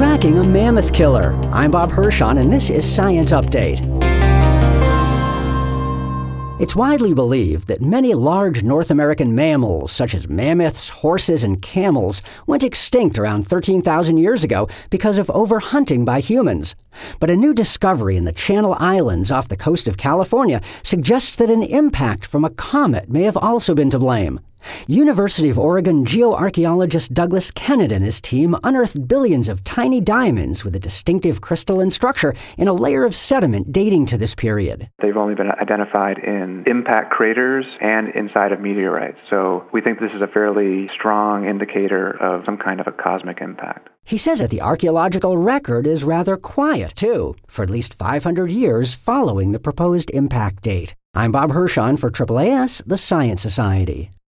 tracking a mammoth killer. I'm Bob Hirschon, and this is Science Update. It's widely believed that many large North American mammals, such as mammoths, horses, and camels, went extinct around 13,000 years ago because of overhunting by humans. But a new discovery in the Channel Islands off the coast of California suggests that an impact from a comet may have also been to blame. University of Oregon geoarchaeologist Douglas Kennedy and his team unearthed billions of tiny diamonds with a distinctive crystalline structure in a layer of sediment dating to this period. They've only been identified in impact craters and inside of meteorites, so we think this is a fairly strong indicator of some kind of a cosmic impact. He says that the archaeological record is rather quiet, too, for at least 500 years following the proposed impact date. I'm Bob Hirschon for AAAS, the Science Society.